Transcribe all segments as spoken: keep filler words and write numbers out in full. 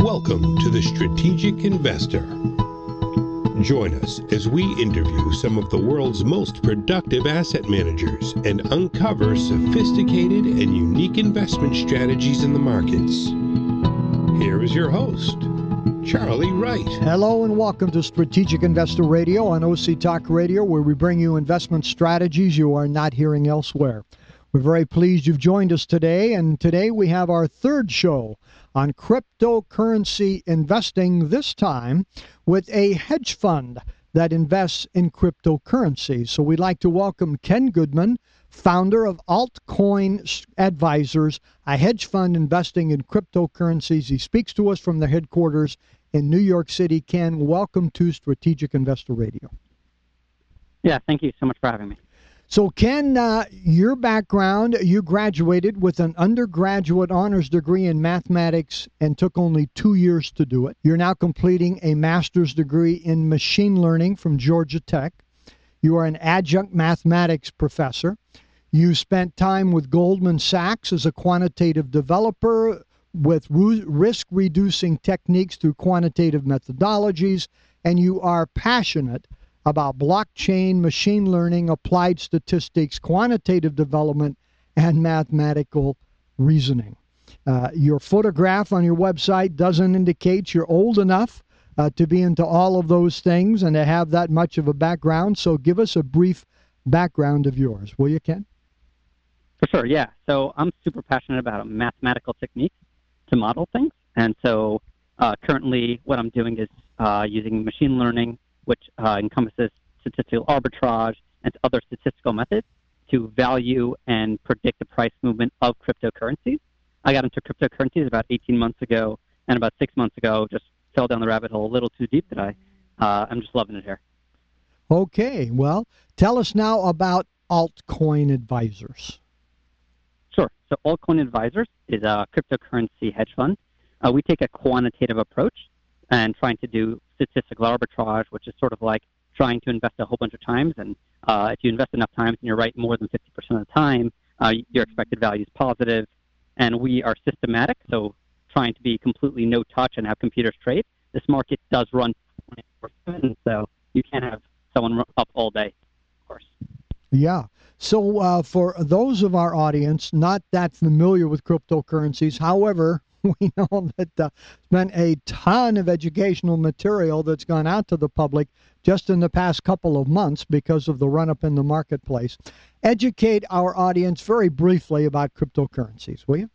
Welcome to The Strategic Investor. Join us as we interview some of the world's most productive asset managers and uncover sophisticated and unique investment strategies in the markets. Here is your host, Charlie Wright. Hello and welcome to Strategic Investor Radio on O C Talk Radio, where we bring you investment strategies you are not hearing elsewhere. We're very pleased you've joined us today, and today we have our third show on cryptocurrency investing, this time with a hedge fund that invests in cryptocurrency. So we'd like to welcome Ken Goodman, founder of Altcoin Advisors, a hedge fund investing in cryptocurrencies. He speaks to us from the headquarters in New York City. Ken, welcome to Strategic Investor Radio. Yeah, thank you so much for having me. So, Ken, uh, your background, you graduated with an undergraduate honors degree in mathematics and took only two years to do it. You're now completing a master's degree in machine learning from Georgia Tech. You are an adjunct mathematics professor. You spent time with Goldman Sachs as a quantitative developer with risk-reducing techniques through quantitative methodologies, and you are passionate about blockchain, machine learning, applied statistics, quantitative development, and mathematical reasoning. Uh, your photograph on your website doesn't indicate you're old enough uh, to be into all of those things and to have that much of a background. So give us a brief background of yours, will you, Ken? For sure, yeah. So I'm super passionate about mathematical techniques to model things. And so uh, currently what I'm doing is uh, using machine learning, which uh, encompasses statistical arbitrage and other statistical methods to value and predict the price movement of cryptocurrencies. I got into cryptocurrencies about eighteen months ago, and about six months ago just fell down the rabbit hole a little too deep that I, uh, I'm just loving it here. Okay, well, tell us now about Altcoin Advisors. Sure. So Altcoin Advisors is a cryptocurrency hedge fund. Uh, we take a quantitative approach and trying to do statistical arbitrage, which is sort of like trying to invest a whole bunch of times. And uh, if you invest enough times and you're right more than fifty percent of the time, uh, your expected value is positive. And we are systematic, so trying to be completely no touch and have computers trade. This market does run twenty-four seven, so you can't have someone up all day, of course. Yeah. So uh, for those of our audience not that familiar with cryptocurrencies, however, we know that uh, there's been a ton of educational material that's gone out to the public just in the past couple of months because of the run-up in the marketplace. Educate our audience very briefly about cryptocurrencies, will you?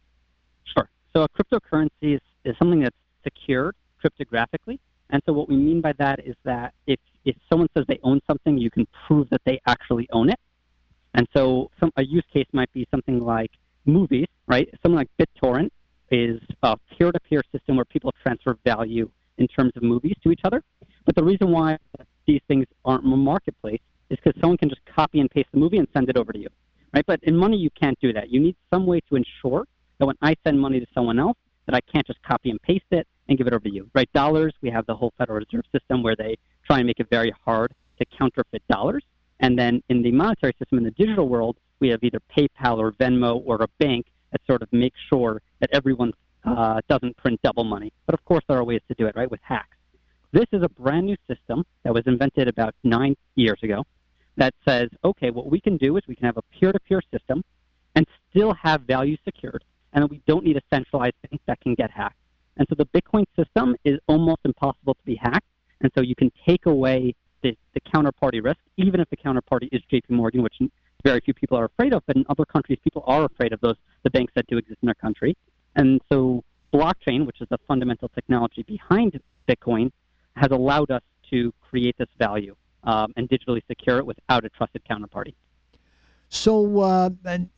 Sure. So a cryptocurrency is, is something that's secured cryptographically. And so what we mean by that is that if, if someone says they own something, you can prove that they actually own it. And so some, a use case might be something like movies, right? Something like BitTorrent is a peer-to-peer system where people transfer value in terms of movies to each other. But the reason why these things aren't in the marketplace is because someone can just copy and paste the movie and send it over to you, right? But in money, you can't do that. You need some way to ensure that when I send money to someone else, that I can't just copy and paste it and give it over to you, right? Dollars, we have the whole Federal Reserve System where they try and make it very hard to counterfeit dollars. And then in the monetary system, in the digital world, we have either PayPal or Venmo or a bank that sort of makes sure that everyone uh, doesn't print double money. But of course, there are ways to do it, right, with hacks. This is a brand new system that was invented about nine years ago that says, okay, what we can do is we can have a peer-to-peer system and still have value secured, and then we don't need a centralized bank that can get hacked. And so the Bitcoin system is almost impossible to be hacked, and so you can take away the, the counterparty risk, even if the counterparty is J P Morgan, which very few people are afraid of, but in other countries, people are afraid of those, the banks that do exist in their country. And so blockchain, which is the fundamental technology behind Bitcoin, has allowed us to create this value um, and digitally secure it without a trusted counterparty. So uh,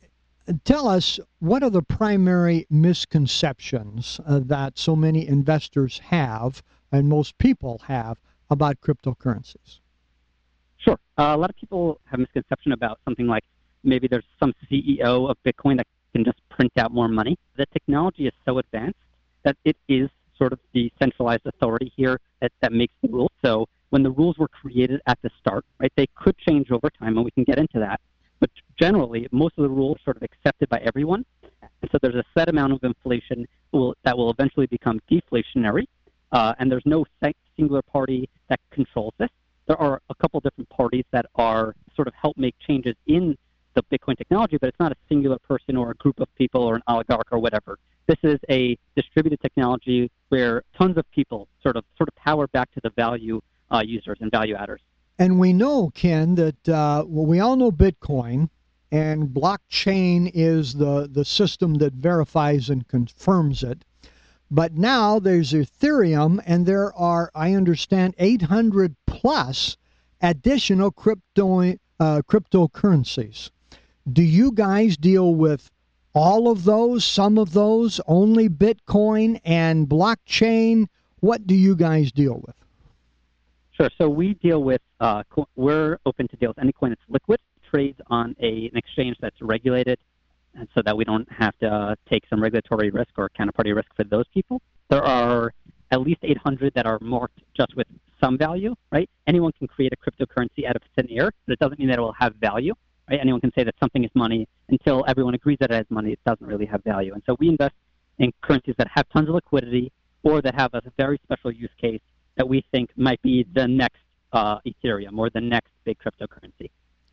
tell us, what are the primary misconceptions uh, that so many investors have and most people have about cryptocurrencies? Sure. Uh, a lot of people have a misconception about something like maybe there's some C E O of Bitcoin that can just print out more money. The technology is so advanced that it is sort of the centralized authority here that, that makes the rules. So when the rules were created at the start, right, they could change over time, and we can get into that. But generally, most of the rules are sort of accepted by everyone. And so there's a set amount of inflation will, that will eventually become deflationary, uh, and there's no singular party that controls this. There are a couple different parties that are sort of help make changes in the Bitcoin technology, but it's not a singular person or a group of people or an oligarch or whatever. This is a distributed technology where tons of people sort of sort of power back to the value uh, users and value adders. And we know, Ken, that uh, well, we all know Bitcoin, and blockchain is the, the system that verifies and confirms it. But now there's Ethereum, and there are, I understand, eight hundred plus additional crypto uh, cryptocurrencies. Do you guys deal with all of those, some of those, only Bitcoin and blockchain? What do you guys deal with? Sure. So we deal with, uh, co- we're open to deal with any coin that's liquid, trades on a, an exchange that's regulated, and so that we don't have to uh, take some regulatory risk or counterparty risk for those people. There are at least eight hundred that are marked just with some value, right? Anyone can create a cryptocurrency out of thin air, but it doesn't mean that it will have value, right? Anyone can say that something is money until everyone agrees that it has money. It doesn't really have value. And so we invest in currencies that have tons of liquidity or that have a very special use case that we think might be the next uh, Ethereum or the next big cryptocurrency.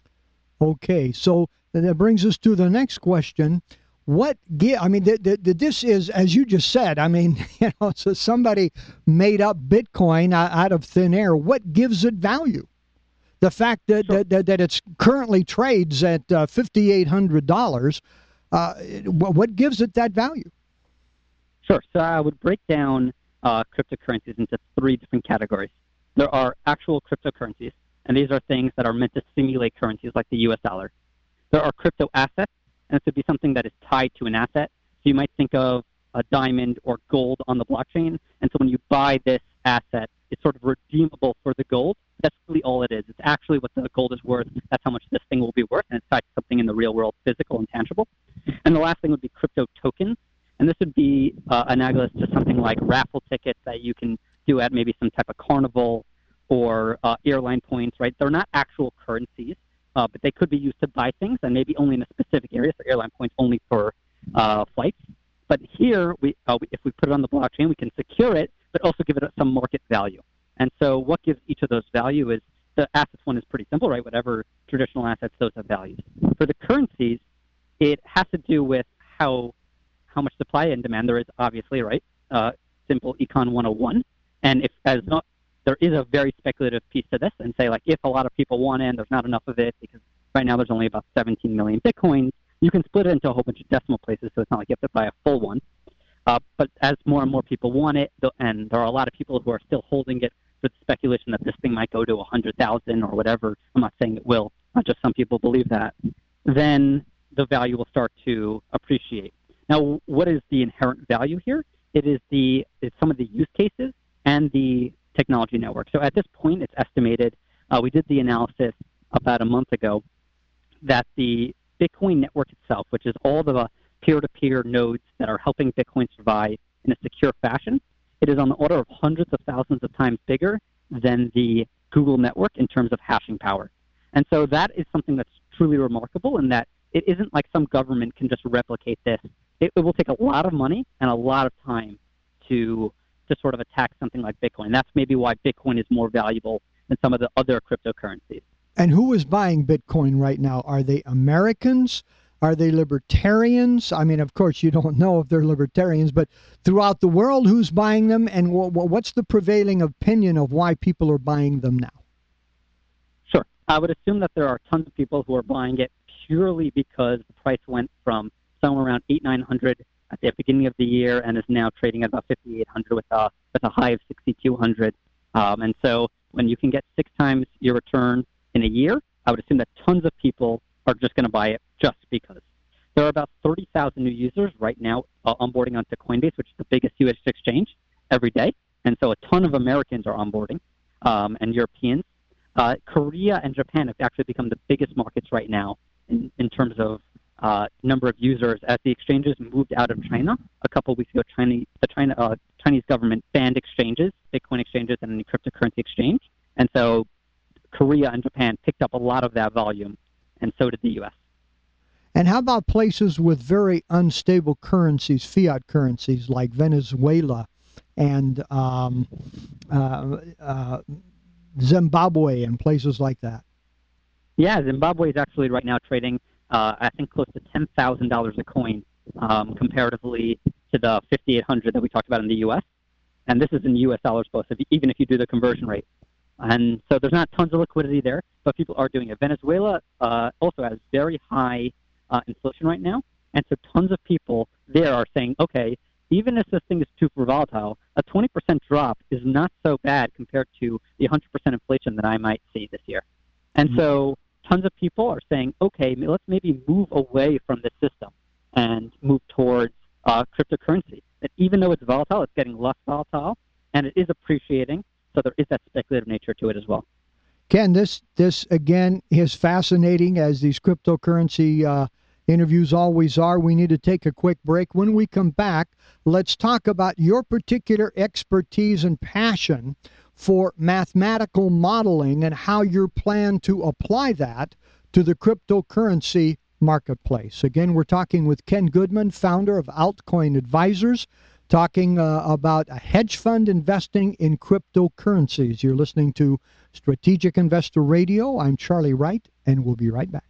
Okay, so that brings us to the next question. What give? I mean, the, the, the, this is, as you just said, I mean, you know, so somebody made up Bitcoin out of thin air. What gives it value? The fact that sure. that, that, that it's currently trades at uh, five thousand eight hundred dollars, uh, what gives it that value? Sure. So I would break down uh, cryptocurrencies into three different categories. There are actual cryptocurrencies, and these are things that are meant to simulate currencies like the U S dollar. There are crypto assets, and this would be something that is tied to an asset. So you might think of a diamond or gold on the blockchain, and so when you buy this asset, it's sort of redeemable for the gold. That's really all it is. It's actually what the gold is worth. That's how much this thing will be worth, and it's tied to something in the real world, physical and tangible. And the last thing would be crypto tokens, and this would be uh, analogous to something like raffle tickets that you can do at maybe some type of carnival or uh, airline points, right? They're not actual currencies, uh, but they could be used to buy things, and maybe only in a specific area, so airline points only for uh, flights. But here, we, uh, if we put it on the blockchain, we can secure it, but also give it some market value. And so what gives each of those value is the assets one is pretty simple, right? Whatever traditional assets, those have values. For the currencies, it has to do with how how much supply and demand there is, obviously, right? Uh, simple Econ one oh one. And if as not, there is a very speculative piece to this, and say, like, if a lot of people want it and there's not enough of it, because right now there's only about seventeen million Bitcoins, you can split it into a whole bunch of decimal places, so it's not like you have to buy a full one. Uh, but as more and more people want it, and there are a lot of people who are still holding it with speculation that this thing might go to one hundred thousand or whatever, I'm not saying it will, not just some people believe that, then the value will start to appreciate. Now, what is the inherent value here? It is the it's some of the use cases and the technology network. So at this point, it's estimated, uh, we did the analysis about a month ago, that the Bitcoin network itself, which is all the peer-to-peer nodes that are helping Bitcoin survive in a secure fashion, it is on the order of hundreds of thousands of times bigger than the Google network in terms of hashing power. And so that is something that's truly remarkable, in that it isn't like some government can just replicate this. It, it will take a lot of money and a lot of time to to sort of attack something like Bitcoin. That's maybe why Bitcoin is more valuable than some of the other cryptocurrencies. And who is buying Bitcoin right now? Are they Americans? Are they libertarians? I mean, of course, you don't know if they're libertarians, but throughout the world, who's buying them? And what's the prevailing opinion of why people are buying them now? Sure. I would assume that there are tons of people who are buying it purely because the price went from somewhere around eight, nine hundred at the beginning of the year and is now trading at about fifty-eight hundred with a, with a high of sixty-two hundred. Um, and so when you can get six times your return in a year, I would assume that tons of people are just going to buy it just because. There are about thirty thousand new users right now uh, onboarding onto Coinbase, which is the biggest U S exchange, every day. And so a ton of Americans are onboarding, um, and Europeans. Uh, Korea and Japan have actually become the biggest markets right now in, in terms of uh, number of users, as the exchanges moved out of China. A couple of weeks ago, China, the China, uh, Chinese government banned exchanges, Bitcoin exchanges, and any cryptocurrency exchange. And so Korea and Japan picked up a lot of that volume, and so did the U S. And how about places with very unstable currencies, fiat currencies like Venezuela and um, uh, uh, Zimbabwe and places like that? Yeah, Zimbabwe is actually right now trading, uh, I think, close to ten thousand dollars a coin, um, comparatively to the fifty-eight hundred that we talked about in the U S. And this is in U S dollars both, if, even if you do the conversion rate. And so there's not tons of liquidity there, but people are doing it. Venezuela uh, also has very high uh, inflation right now, and so tons of people there are saying, okay, even if this thing is too volatile, a twenty percent drop is not so bad compared to the one hundred percent inflation that I might see this year. And mm-hmm. so tons of people are saying, okay, let's maybe move away from this system and move towards uh, cryptocurrency. And even though it's volatile, it's getting less volatile, and it is appreciating, so there is that speculative nature to it as well. Ken, this, this again, is fascinating, as these cryptocurrency uh, interviews always are. We need to take a quick break. When we come back, let's talk about your particular expertise and passion for mathematical modeling and how you plan to apply that to the cryptocurrency marketplace. Again, we're talking with Ken Goodman, founder of Altcoin Advisors, talking uh, about a hedge fund investing in cryptocurrencies. You're listening to Strategic Investor Radio. I'm Charlie Wright, and we'll be right back.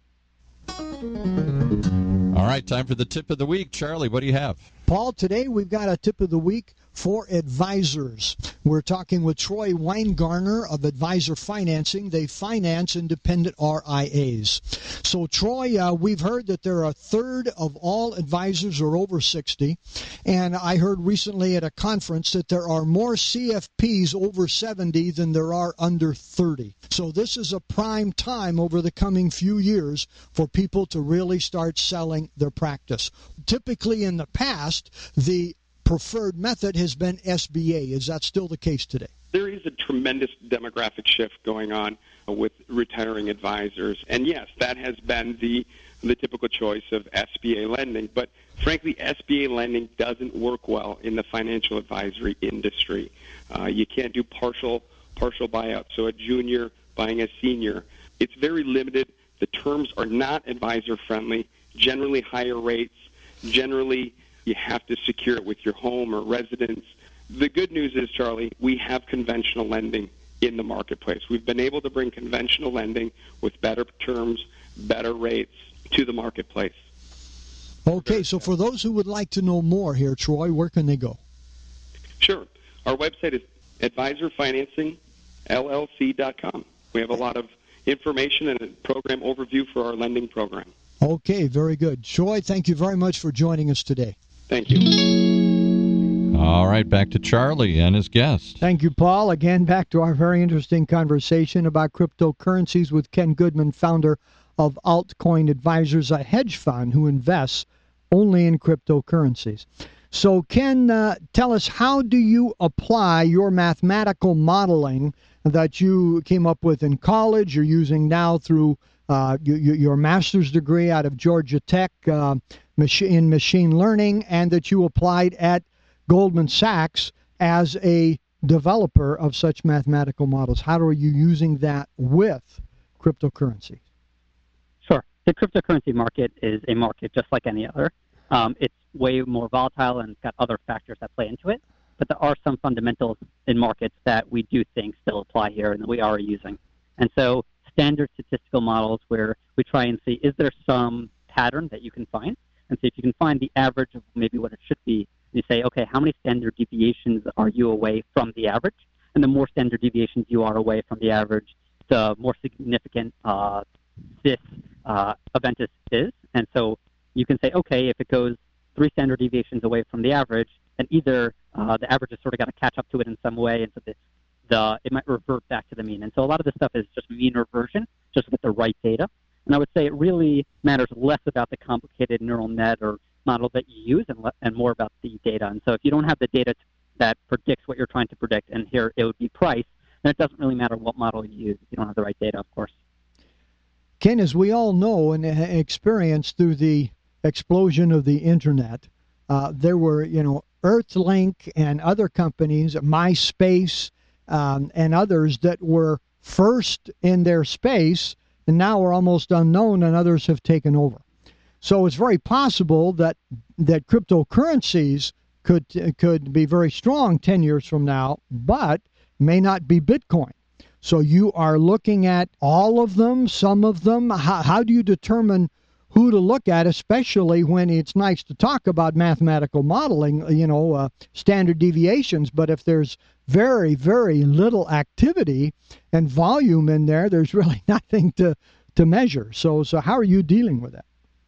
All right, time for the tip of the week. Charlie, what do you have? Paul, today we've got a tip of the week for advisors. We're talking with Troy Weingartner of Advisor Financing. They finance independent R I As. So, Troy, uh, we've heard that there are a third of all advisors are over sixty, and I heard recently at a conference that there are more C F Ps over seventy than there are under thirty. So this is a prime time over the coming few years for people to really start selling their practice. Typically in the past, the preferred method has been S B A. Is that still the case today? There is a tremendous demographic shift going on with retiring advisors. And yes, that has been the the typical choice of S B A lending. But frankly, S B A lending doesn't work well in the financial advisory industry. Uh, you can't do partial partial buyout. So a junior buying a senior. It's very limited. The terms are not advisor friendly, generally higher rates, generally you have to secure it with your home or residence. The good news is, Charlie, we have conventional lending in the marketplace. We've been able to bring conventional lending with better terms, better rates to the marketplace. Okay, so for those who would like to know more here, Troy, where can they go? Sure. Our website is advisor financing L L C dot com. We have a lot of information and a program overview for our lending program. Okay, very good. Troy, thank you very much for joining us today. Thank you. All right, back to Charlie and his guest. Thank you, Paul. Again, back to our very interesting conversation about cryptocurrencies with Ken Goodman, founder of Altcoin Advisors, a hedge fund who invests only in cryptocurrencies. So, Ken, uh, tell us, how do you apply your mathematical modeling that you came up with in college, you're using now through uh, your, your master's degree out of Georgia Tech uh, in machine learning, and that you applied at Goldman Sachs as a developer of such mathematical models? How are you using that with cryptocurrency? Sure. The cryptocurrency market is a market just like any other. Um, it's way more volatile and it's got other factors that play into it. But there are some fundamentals in markets that we do think still apply here and that we are using. And so standard statistical models where we try and see, is there some pattern that you can find? And so if you can find the average of maybe what it should be, you say, okay, how many standard deviations are you away from the average? And the more standard deviations you are away from the average, the more significant uh, this uh, event is, is. And so you can say, okay, if it goes three standard deviations away from the average, then either uh, the average has sort of got to catch up to it in some way, and so the, the it might revert back to the mean. And so a lot of this stuff is just mean reversion, just with the right data. And I would say it really matters less about the complicated neural net or model that you use and, le- and more about the data. And so if you don't have the data t- that predicts what you're trying to predict, and here it would be price, then it doesn't really matter what model you use if you don't have the right data, of course. Ken, as we all know and experienced through the explosion of the internet, uh, there were, you know, Earthlink and other companies, MySpace um, and others that were first in their space and now are almost unknown, and others have taken over. So it's very possible that that cryptocurrencies could could be very strong ten years from now, but may not be Bitcoin. So you are looking at all of them, some of them. How, how do you determine who to look at, especially when it's nice to talk about mathematical modeling, you know, uh, standard deviations, but if there's very, very little activity and volume in there, there's really nothing to, to measure. So, so how are you dealing with that?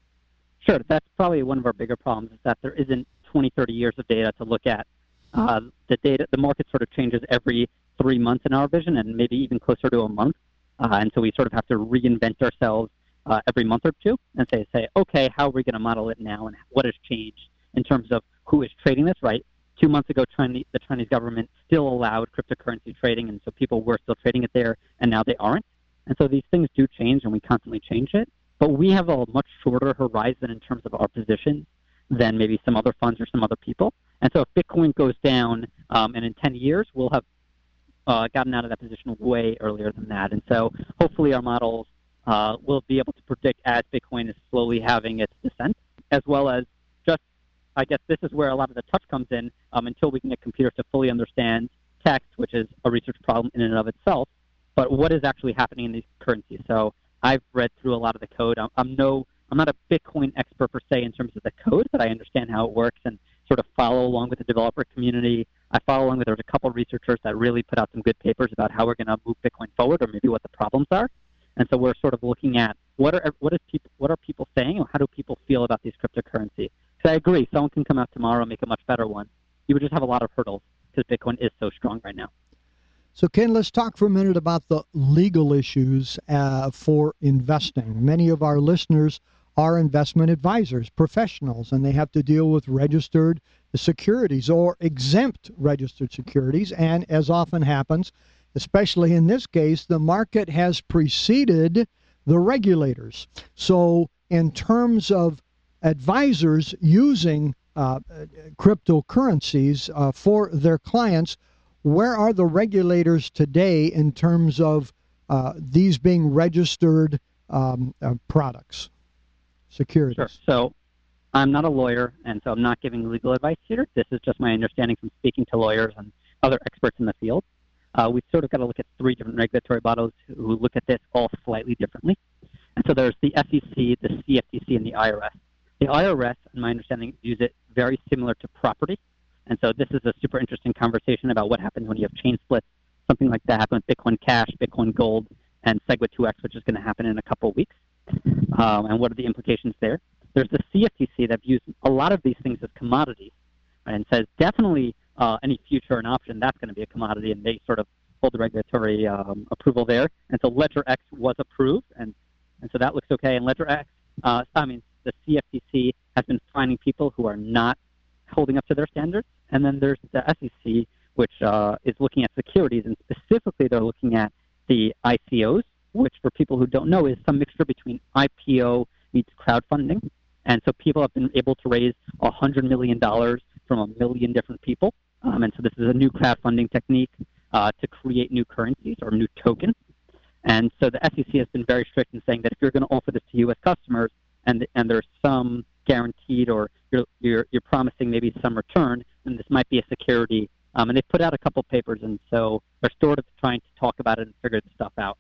Sure. That's probably one of our bigger problems, is that there isn't twenty, thirty years of data to look at. Uh, the data, the market sort of changes every three months in our vision, and maybe even closer to a month. Uh, and so we sort of have to reinvent ourselves uh, every month or two and say, say, okay, how are we going to model it now, and what has changed in terms of who is trading this, right? Two months ago, Chinese, the Chinese government still allowed cryptocurrency trading, and so people were still trading it there, and now they aren't. And so these things do change, and we constantly change it. But we have a much shorter horizon in terms of our positions than maybe some other funds or some other people. And so if Bitcoin goes down, um, and in ten years, we'll have uh, gotten out of that position way earlier than that. And so hopefully our models uh, will be able to predict as Bitcoin is slowly having its descent, as well as just, I guess this is where a lot of the touch comes in, um, until we can get computers to fully understand text, which is a research problem in and of itself, but what is actually happening in these currencies. So I've read through a lot of the code. I'm, I'm no, I'm not a Bitcoin expert per se in terms of the code, but I understand how it works and sort of follow along with the developer community. I follow along with, there's a couple of researchers that really put out some good papers about how we're going to move Bitcoin forward, or maybe what the problems are. And so we're sort of looking at what are what is people what are people saying, or how do people feel about these cryptocurrencies? Because I agree, someone can come out tomorrow and make a much better one. You would just have a lot of hurdles because Bitcoin is so strong right now. So, Ken, let's talk for a minute about the legal issues uh, for investing. Many of our listeners are investment advisors, professionals, and they have to deal with registered securities or exempt registered securities. And as often happens, especially in this case, the market has preceded the regulators. So in terms of advisors using uh, cryptocurrencies uh, for their clients, where are the regulators today in terms of uh, these being registered um, uh, products, securities? Sure. So I'm not a lawyer, and so I'm not giving legal advice here. This is just my understanding from speaking to lawyers and other experts in the field. Uh, we've sort of got to look at three different regulatory bodies who look at this all slightly differently. And so there's the S E C, the C F T C, and the I R S. The I R S, in my understanding, views it very similar to property. And so this is a super interesting conversation about what happens when you have chain splits. Something like that happened with Bitcoin Cash, Bitcoin Gold, and SegWit two X, which is going to happen in a couple of weeks. Um, and what are the implications there? There's the C F T C that views a lot of these things as commodities, right, and says definitely uh, any future and option, that's going to be a commodity, and they sort of hold the regulatory um, approval there. And so Ledger X was approved, and, and so that looks okay. And Ledger X, uh, I mean, the C F T C has been finding people who are not holding up to their standards. And then there's the S E C, which uh, is looking at securities, and specifically they're looking at the I C Os, which for people who don't know is some mixture between I P O meets crowdfunding. And so people have been able to raise one hundred million dollars from a million different people. Um, and so this is a new crowdfunding technique uh, to create new currencies or new tokens. And so the S E C has been very strict in saying that if you're going to offer this to U S customers and and there's some guaranteed or you're, you're, you're promising maybe some return, then this might be a security. Um, and they've put out a couple papers, and so they're sort of trying to talk about it and figure this stuff out.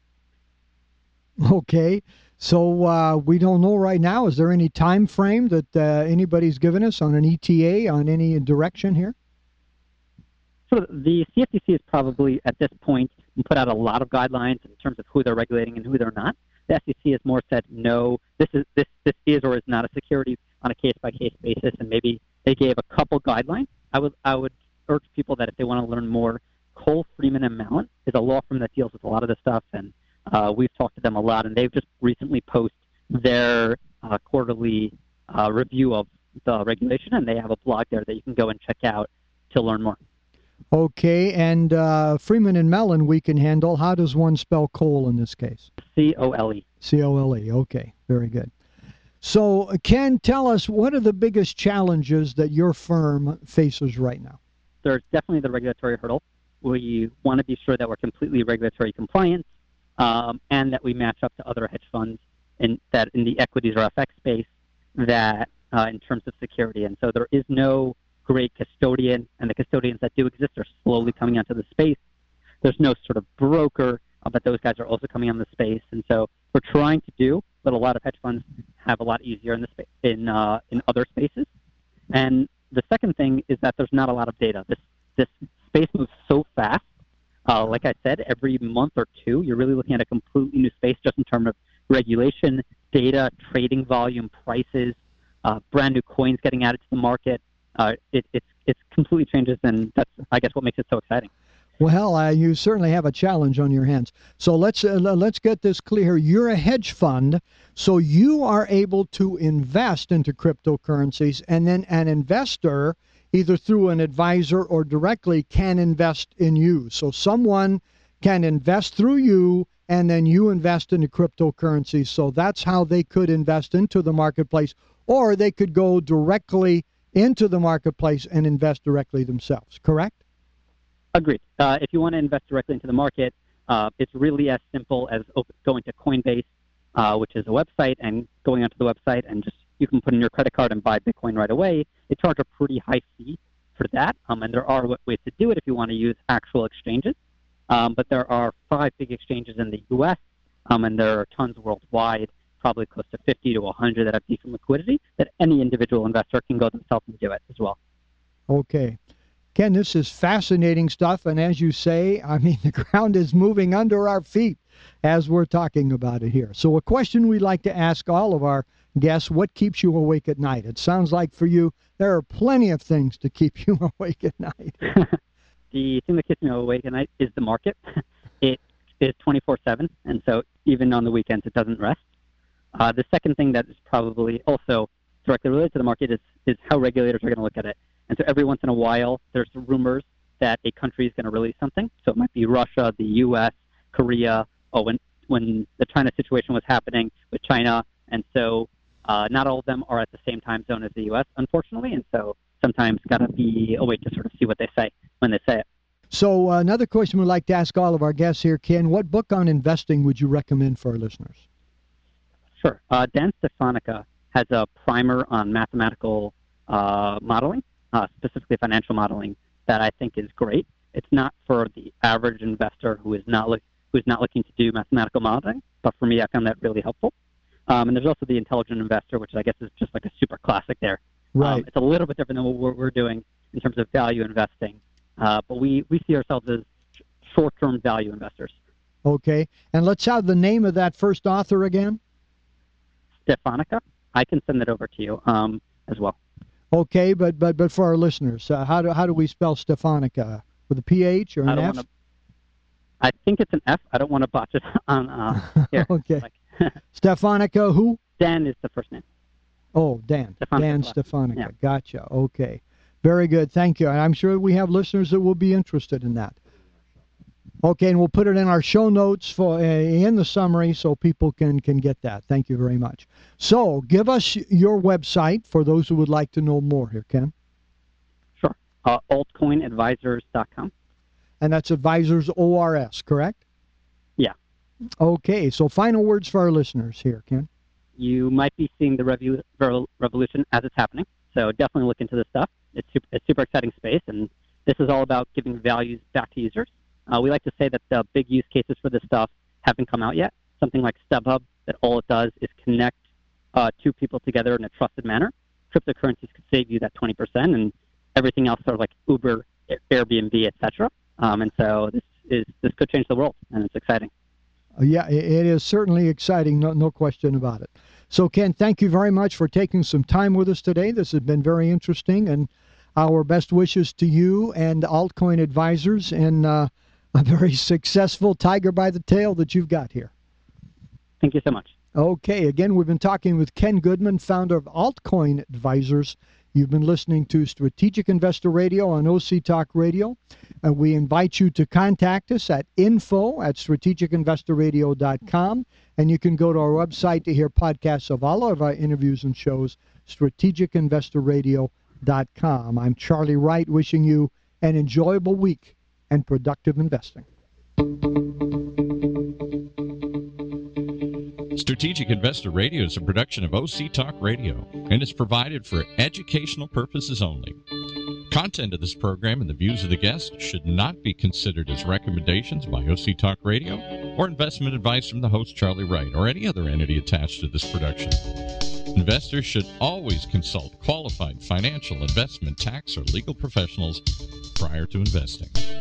Okay. So uh, we don't know right now. Is there any time frame that uh, anybody's given us on an E T A, on any direction here? So the C F T C is probably, at this point, put out a lot of guidelines in terms of who they're regulating and who they're not. The S E C has more said, no, this is this this is or is not a security on a case-by-case basis, and maybe they gave a couple guidelines. I would I would urge people that if they want to learn more, Cole, Freeman and Mallon is a law firm that deals with a lot of this stuff, and uh, we've talked to them a lot, and they've just recently posted their uh, quarterly uh, review of the regulation, and they have a blog there that you can go and check out to learn more. Okay, and uh, Freeman and Mallon we can handle. How does one spell Cole in this case? C O L E. C O L E, okay, very good. So, Ken, tell us, what are the biggest challenges that your firm faces right now? There's definitely the regulatory hurdle. We want to be sure that we're completely regulatory compliant um, and that we match up to other hedge funds in that in the equities or F X space. that uh, in terms of security. And so there is no great custodian, and the custodians that do exist are slowly coming onto the space. There's no sort of broker, uh, but those guys are also coming on the space. And so we're trying to do what a lot of hedge funds have a lot easier in the spa- in uh, in other spaces. And the second thing is that there's not a lot of data. This this space moves so fast. Uh, like I said, every month or two, you're really looking at a completely new space just in terms of regulation, data, trading volume, prices, uh, brand new coins getting added to the market. Uh, it, it's it's completely changes, and that's, I guess, what makes it so exciting. Well, uh, you certainly have a challenge on your hands. So let's uh, let's get this clear. You're a hedge fund, so you are able to invest into cryptocurrencies, and then an investor, either through an advisor or directly, can invest in you. So someone can invest through you, and then you invest into cryptocurrencies. So that's how they could invest into the marketplace, or they could go directly into the marketplace and invest directly themselves, correct? Agreed. Uh, if you want to invest directly into the market, uh, it's really as simple as open, going to Coinbase, uh, which is a website, and going onto the website, and just you can put in your credit card and buy Bitcoin right away. They charge a pretty high fee for that, um, and there are ways to do it if you want to use actual exchanges. Um, but there are five big exchanges in the U S, um, and there are tons worldwide, probably close to fifty to one hundred that have decent liquidity, that any individual investor can go themselves and do it as well. Okay. Ken, this is fascinating stuff, and as you say, I mean, the ground is moving under our feet as we're talking about it here. So a question we like to ask all of our guests, what keeps you awake at night? It sounds like for you, there are plenty of things to keep you awake at night. The thing that keeps me awake at night is the market. It is twenty-four seven, and so even on the weekends, it doesn't rest. Uh, the second thing that is probably also directly related to the market is, is how regulators are going to look at it. And so every once in a while, there's rumors that a country is going to release something. So it might be Russia, the U S, Korea. Oh, when when the China situation was happening with China, and so uh, not all of them are at the same time zone as the U S, unfortunately. And so sometimes got to be a way to sort of see what they say when they say it. So uh, another question we'd like to ask all of our guests here, Ken, what book on investing would you recommend for our listeners? Sure. Uh, Dan Stefanica has a primer on mathematical uh, modeling. Uh, specifically financial modeling, that I think is great. It's not for the average investor who is not look, who is not looking to do mathematical modeling, but for me, I found that really helpful. Um, and there's also the Intelligent Investor, which I guess is just like a super classic there. Right. Um, it's a little bit different than what we're, we're doing in terms of value investing, uh, but we, we see ourselves as short-term value investors. Okay, and let's have the name of that first author again. Stefanica. I can send it over to you um, as well. Okay, but but but for our listeners, uh, how do how do we spell Stefanica? With a P H or an I don't F? Wanna, I think it's an F. I don't want to botch it on uh, here. Okay. Like, Stefanica who? Dan is the first name. Oh, Dan. Stefanica. Dan Stefanica. Yeah. Gotcha. Okay. Very good. Thank you. And I'm sure we have listeners that will be interested in that. Okay, and we'll put it in our show notes for uh, in the summary so people can, can get that. Thank you very much. So give us your website for those who would like to know more here, Ken. Sure. Uh, altcoin advisors dot com. And that's Advisors O R S, correct? Yeah. Okay, so final words for our listeners here, Ken. You might be seeing the revu- revolution as it's happening, so definitely look into this stuff. It's super, it's super exciting space, and this is all about giving values back to users. Uh, we like to say that the big use cases for this stuff haven't come out yet. Something like StubHub, that all it does is connect uh, two people together in a trusted manner. Cryptocurrencies could save you that twenty percent, and everything else sort of like Uber, Airbnb, et cetera. Um, and so this is this could change the world, and it's exciting. Uh, yeah, it, it is certainly exciting, no, no question about it. So, Ken, thank you very much for taking some time with us today. This has been very interesting, and our best wishes to you and Altcoin Advisors and uh, a very successful tiger by the tail that you've got here. Thank you so much. Okay, again, we've been talking with Ken Goodman, founder of Altcoin Advisors. You've been listening to Strategic Investor Radio on O C Talk Radio. And we invite you to contact us at info at strategic investor radio dot com. And you can go to our website to hear podcasts of all of our interviews and shows, strategic investor radio dot com. I'm Charlie Wright, wishing you an enjoyable week and productive investing. Strategic Investor Radio is a production of O C Talk Radio and is provided for educational purposes only. Content of this program and the views of the guests should not be considered as recommendations by O C Talk Radio or investment advice from the host Charlie Wright or any other entity attached to this production. Investors should always consult qualified financial, investment, tax, or legal professionals prior to investing.